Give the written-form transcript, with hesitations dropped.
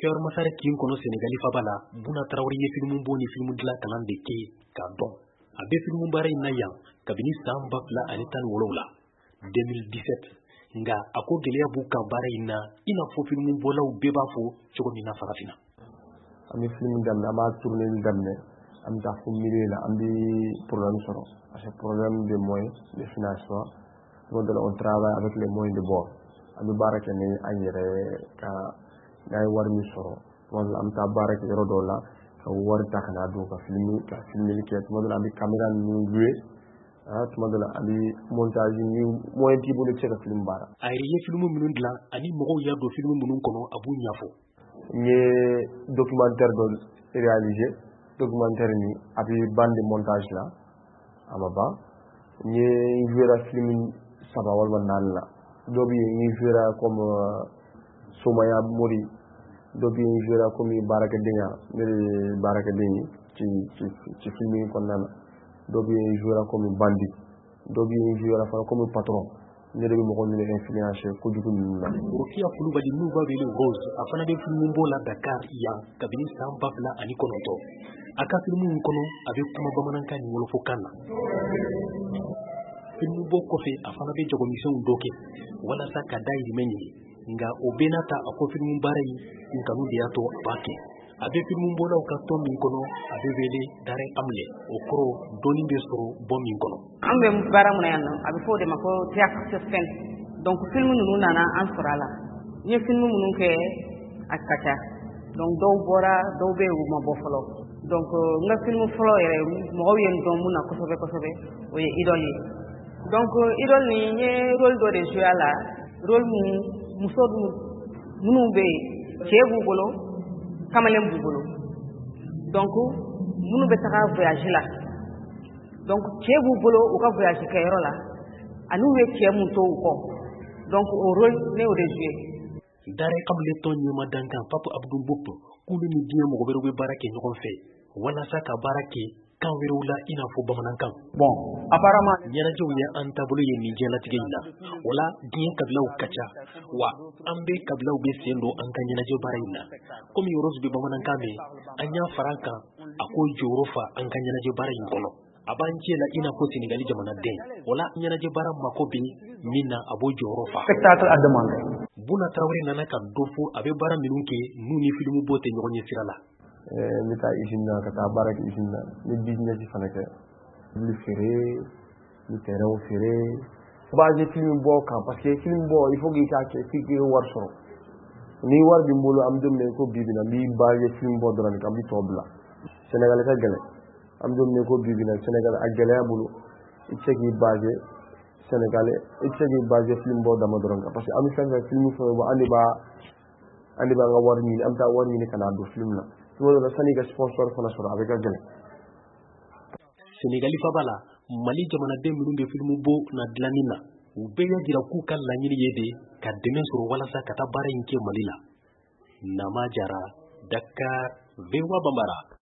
Fior Masare kin kono Senegali fabala Buna Traoré ye filmu boni filmu dila kalan de ke ka don abe filmu bare na yan kabini samba fla anitan wolowla 2017 nga ako geleya bu kan bare ina ina fo filmu bolaw beba fo cogo mina farafina ami filmu damna ma tourner ni damne am ta fo milieu la am di problème soro parce que problème de moyens de financement on travaille avec les moyens de bord ami baraka ni anyere ka ngay war mi soro wala am ta baraka yoro do la ka war takana do ka filmi ke mo do ami caméra ni jouer tuma dala ali montage ni moyen ti bolo ci film bara ay ye filmu minun dila ani mogo ya do filmu minun kono abu nyafo ni documentaire do réalisé documentaire ni abi bande montage la amaba ni jouer film saba wala nalla dobi ni jouer comme Soumaya Mori dobi ni jouer comme Baraka Dinya Baraka Dinyi ci film ni kon nana dobi jouera comme bandit dobi jouera comme patron ne de mo ni influencer ko jugu ni na Rokia Kulubali nuba bele rose afana de filmu mbola Dakar ya kabini samba bla ani konoto aka filmu kono abe kuma bamananka ni wolo fokana filmu boko fe afana be jogo mission doke wala saka dai menyi nga obenata ako filmu barai nkanu de yato bake abe filmu mbola ka to min kono abe vele dare amle okro doni be soro bom min kono ambe bara mun yanno abe fo de mako théâtre suspense donc film nu nana an sorala ni film mun ke akata donc do bora do be ma bo folo donc nga film folo yere mo yen do mun ko sobe o ye idoli donc idol ni ni rôle do de jouer la rôle mu musodu munu be chebu bolo kamalem bugolo donc munu be taka voyage la donc chebu bolo o ka voyage kayro la anu we chemu to ko donc au rôle ne o de jouer dare kable to nyuma dankan papu abdou bop kulu ni diye mo be barake nyoko fe wala saka barake kan wirula ina fo bamanankan bon apparemment nyana jow ya antabulu ye ni jela tigenda wala diye kablaw kacha wa ambe kablaw be sendo an kan nyana jow barayina komi yoros be bamanankan me anya faranka ako jorofa an kan nyana jow barayin kono abanche la ina ko Senegali jamana den wala nyana jow baram makobi mina abo jorofa spectacle a demandé Buna Traoré nana ka dofo abe bara minunke nuni filmu bote nyogonye sirala lita isina kata barak isina ni business fanake li féré ni terrain féré base film bo kan parce que film bo il faut que ça que figure war soro ni war bi mbolo am dem ne ko bibina bi base film bo dran kam bi tobla Sénégal ka gale am dem ne ko bibina Sénégal ak gale bulu itsegi base Sénégal itsegi base film bo dama dran parce que am fa film fo bo andi ba nga war ni am ta war ni kana do film la wala saniga sponsor fana soro avec a gele Senegali fabala Mali jamana de minnu be filmu bo na dilanina u be ya jira ku kan laɲini yede ka dɛmɛ sɔrɔ walasa ka taa baara in kɛ Mali la nama jara Dakar VOA Bambara